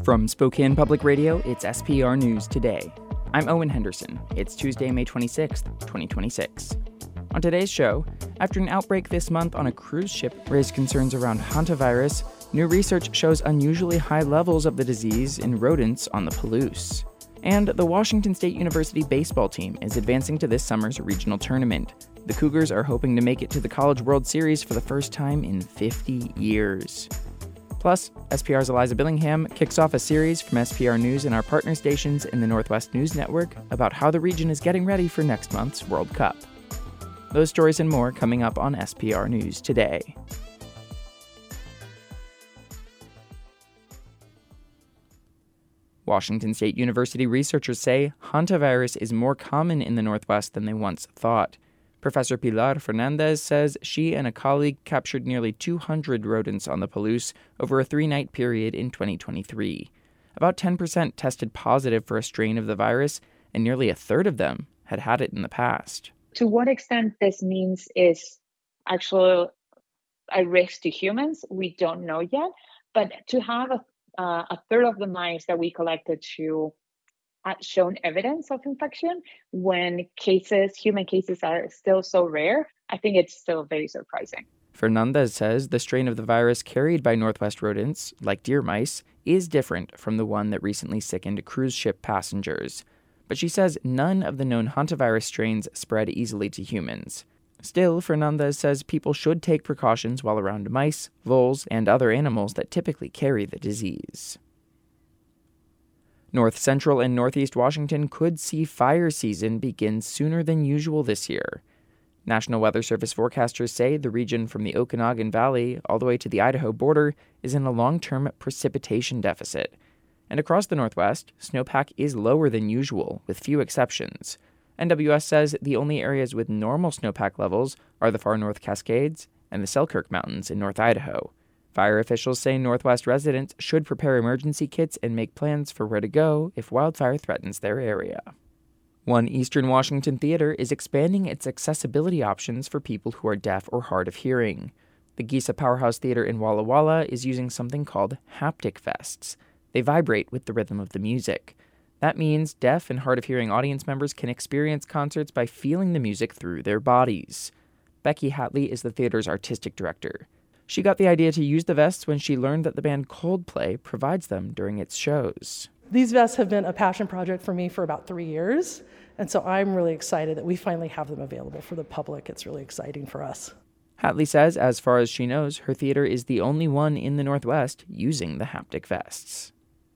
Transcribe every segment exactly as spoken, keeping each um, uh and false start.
From Spokane Public Radio, it's S P R News Today. I'm Owen Henderson. It's Tuesday, May twenty-sixth, twenty twenty-six. On today's show, after an outbreak this month on a cruise ship raised concerns around hantavirus, new research shows unusually high levels of the disease in rodents on the Palouse. And the Washington State University baseball team is advancing to this summer's regional tournament. The Cougars are hoping to make it to the College World Series for the first time in fifty years. Plus, S P R's Eliza Billingham kicks off a series from S P R News and our partner stations in the Northwest News Network about how the region is getting ready for next month's World Cup. Those stories and more coming up on S P R News Today. Washington State University researchers say hantavirus is more common in the Northwest than they once thought. Professor Pilar Fernandez says she and a colleague captured nearly two hundred rodents on the Palouse over a three-night period in twenty twenty-three. About ten percent tested positive for a strain of the virus, and nearly a third of them had had it in the past. To what extent this means is actually a risk to humans, we don't know yet. But to have a, uh, a third of the mice that we collected to had shown evidence of infection when cases, human cases are still so rare, I think it's still very surprising. Fernandez says the strain of the virus carried by Northwest rodents, like deer mice, is different from the one that recently sickened cruise ship passengers. But she says none of the known hantavirus strains spread easily to humans. Still, Fernandez says people should take precautions while around mice, voles, and other animals that typically carry the disease. North Central and Northeast Washington could see fire season begin sooner than usual this year. National Weather Service forecasters say the region from the Okanagan Valley all the way to the Idaho border is in a long-term precipitation deficit. And across the Northwest, snowpack is lower than usual, with few exceptions. N W S says the only areas with normal snowpack levels are the far north Cascades and the Selkirk Mountains in North Idaho. Fire officials say Northwest residents should prepare emergency kits and make plans for where to go if wildfire threatens their area. One Eastern Washington theater is expanding its accessibility options for people who are deaf or hard of hearing. The Gisa Powerhouse Theater in Walla Walla is using something called haptic vests. They vibrate with the rhythm of the music. That means deaf and hard of hearing audience members can experience concerts by feeling the music through their bodies. Becky Hatley is the theater's artistic director. She got the idea to use the vests when she learned that the band Coldplay provides them during its shows. These vests have been a passion project for me for about three years, and so I'm really excited that we finally have them available for the public. It's really exciting for us. Hatley says, as far as she knows, her theater is the only one in the Northwest using the haptic vests.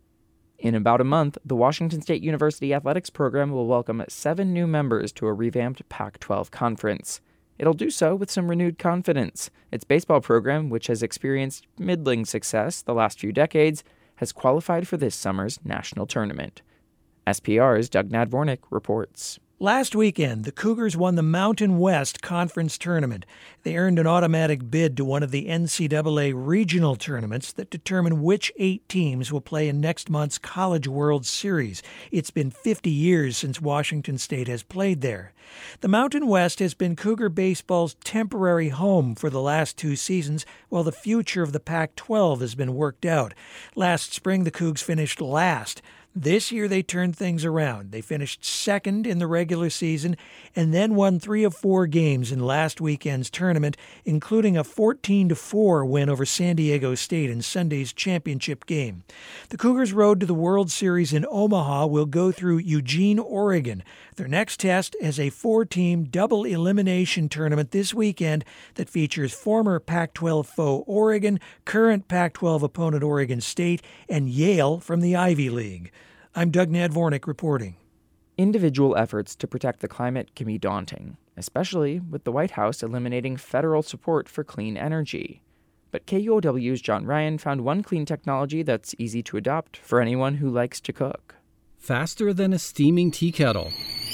In about a month, the Washington State University athletics program will welcome seven new members to a revamped Pac twelve conference. It'll do so with some renewed confidence. Its baseball program, which has experienced middling success the last few decades, has qualified for this summer's national tournament. S P R's Doug Nadvornik reports. Last weekend, the Cougars won the Mountain West Conference Tournament. They earned an automatic bid to one of the N C double A regional tournaments that determine which eight teams will play in next month's College World Series. It's been fifty years since Washington State has played there. The Mountain West has been Cougar baseball's temporary home for the last two seasons, while the future of the Pac twelve has been worked out. Last spring, the Cougs finished last. This year they turned things around. They finished second in the regular season and then won three of four games in last weekend's tournament, including a fourteen to four win over San Diego State in Sunday's championship game. The Cougars' road to the World Series in Omaha will go through Eugene, Oregon. Their next test is a four-team double elimination tournament this weekend that features former Pac twelve foe Oregon, current Pac twelve opponent Oregon State, and Yale from the Ivy League. I'm Doug Nadvornik reporting. Individual efforts to protect the climate can be daunting, especially with the White House eliminating federal support for clean energy. But K U O W's John Ryan found one clean technology that's easy to adopt for anyone who likes to cook. Faster than a steaming tea kettle.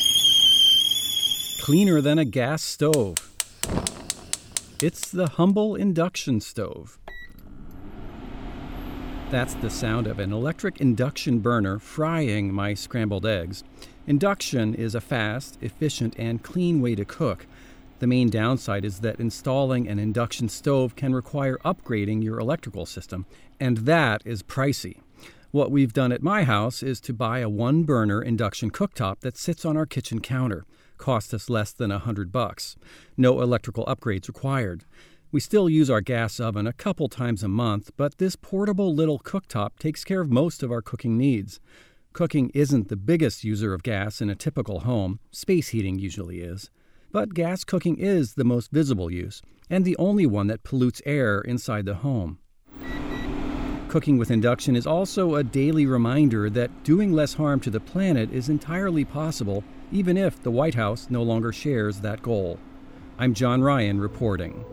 Cleaner than a gas stove. It's the Humble induction stove. That's the sound of an electric induction burner frying my scrambled eggs. Induction is a fast, efficient, and clean way to cook. The main downside is that installing an induction stove can require upgrading your electrical system, and that is pricey. What we've done at my house is to buy a one-burner induction cooktop that sits on our kitchen counter. Cost us less than a hundred bucks. No electrical upgrades required. We still use our gas oven a couple times a month, but this portable little cooktop takes care of most of our cooking needs. Cooking isn't the biggest user of gas in a typical home. Space heating usually is. But gas cooking is the most visible use, and the only one that pollutes air inside the home. Cooking with induction is also a daily reminder that doing less harm to the planet is entirely possible, even if the White House no longer shares that goal. I'm John Ryan reporting.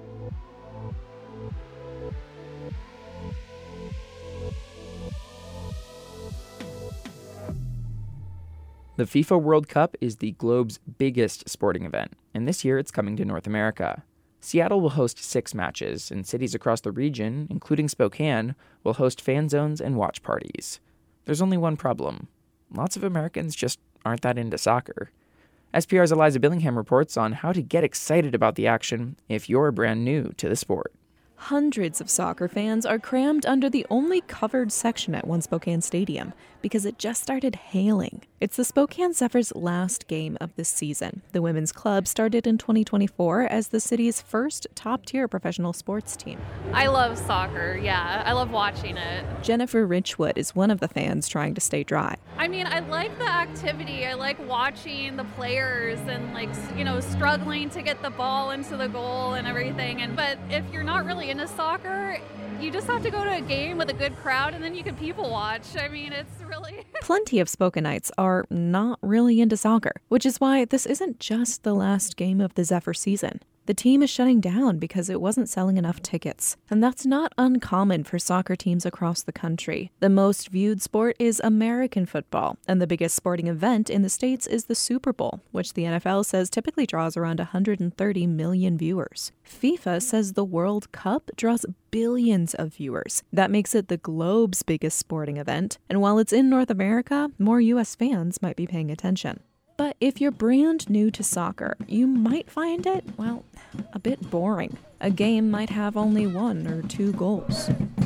The FIFA World Cup is the globe's biggest sporting event, and this year it's coming to North America. Seattle will host six matches, and cities across the region, including Spokane, will host fan zones and watch parties. There's only one problem. Lots of Americans just aren't that into soccer. S P R's Eliza Billingham reports on how to get excited about the action if you're brand new to the sport. Hundreds of soccer fans are crammed under the only covered section at One Spokane Stadium because it just started hailing. It's the Spokane Zephyrs' last game of the season. The women's club started in twenty twenty-four as the city's first top-tier professional sports team. I love soccer, yeah. I love watching it. Jennifer Richwood is one of the fans trying to stay dry. I mean, I like the activity. I like watching the players and, like, you know, struggling to get the ball into the goal and everything. And but if you're not really into soccer, you just have to go to a game with a good crowd and then you can people watch. I mean, it's really... Plenty of Spokanites are not really into soccer, which is why this isn't just the last game of the Zephyr season. The team is shutting down because it wasn't selling enough tickets. And that's not uncommon for soccer teams across the country. The most viewed sport is American football, and the biggest sporting event in the States is the Super Bowl, which the N F L says typically draws around one hundred thirty million viewers. FIFA says the World Cup draws billions of viewers. That makes it the globe's biggest sporting event, and while it's in North America, more U S fans might be paying attention. But if you're brand new to soccer, you might find it, well, a bit boring. A game might have only one or two goals.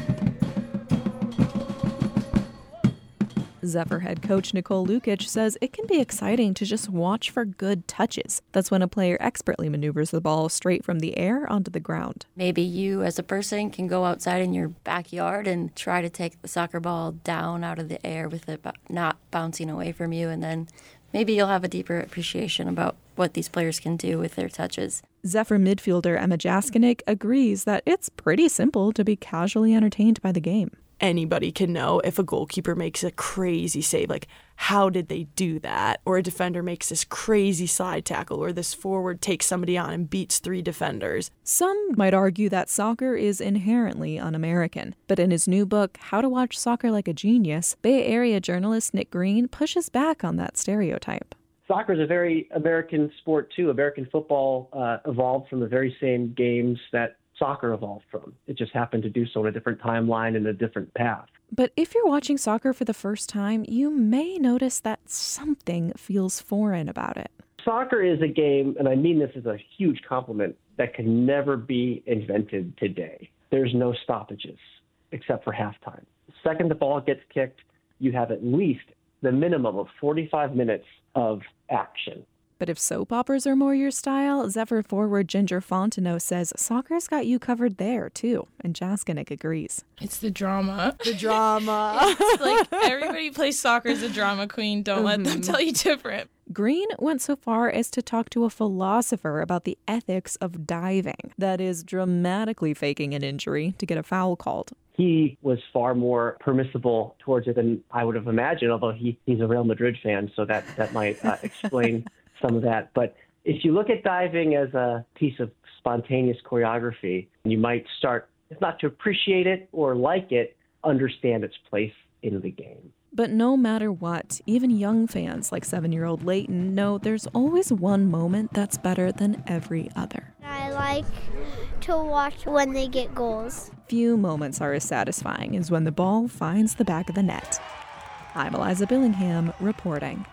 Zephyr head coach Nicole Lukic says it can be exciting to just watch for good touches. That's when a player expertly maneuvers the ball straight from the air onto the ground. Maybe you as a person can go outside in your backyard and try to take the soccer ball down out of the air with it not bouncing away from you, and then maybe you'll have a deeper appreciation about what these players can do with their touches. Zephyr midfielder Emma Jaskinek agrees that it's pretty simple to be casually entertained by the game. Anybody can know if a goalkeeper makes a crazy save, like how did they do that? Or a defender makes this crazy slide tackle, or this forward takes somebody on and beats three defenders. Some might argue that soccer is inherently un-American, but in his new book, How to Watch Soccer Like a Genius, Bay Area journalist Nick Green pushes back on that stereotype. Soccer is a very American sport, too. American football uh, evolved from the very same games that soccer evolved from. It just happened to do so in a different timeline and a different path. But if you're watching soccer for the first time, you may notice that something feels foreign about it. Soccer is a game, and I mean this as a huge compliment, that can never be invented today. There's no stoppages except for halftime. The second the ball gets kicked, you have at least the minimum of forty-five minutes of action. But if soap operas are more your style, Zephyr forward Ginger Fontenot says soccer's got you covered there, too, and Jaskinek agrees. It's the drama. The drama. It's like everybody plays soccer as a drama queen. Don't mm-hmm. let them tell you different. Green went so far as to talk to a philosopher about the ethics of diving, that is, dramatically faking an injury to get a foul called. He was far more permissible towards it than I would have imagined, although he, he's a Real Madrid fan, so that, that might uh, explain some of that. But if you look at diving as a piece of spontaneous choreography, you might start, if not to appreciate it or like it, understand its place in the game. But no matter what, even young fans like seven-year-old Leighton know there's always one moment that's better than every other. I like to watch when they get goals. Few moments are as satisfying as when the ball finds the back of the net. I'm Eliza Billingham reporting.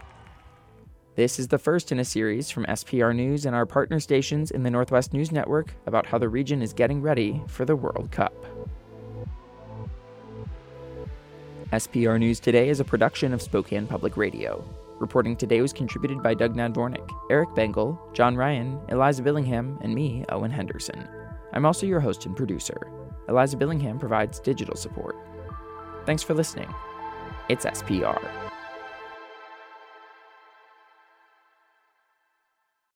This is the first in a series from S P R News and our partner stations in the Northwest News Network about how the region is getting ready for the World Cup. S P R News Today is a production of Spokane Public Radio. Reporting today was contributed by Doug Nadvornik, Eric Bengal, John Ryan, Eliza Billingham, and me, Owen Henderson. I'm also your host and producer. Eliza Billingham provides digital support. Thanks for listening. It's S P R.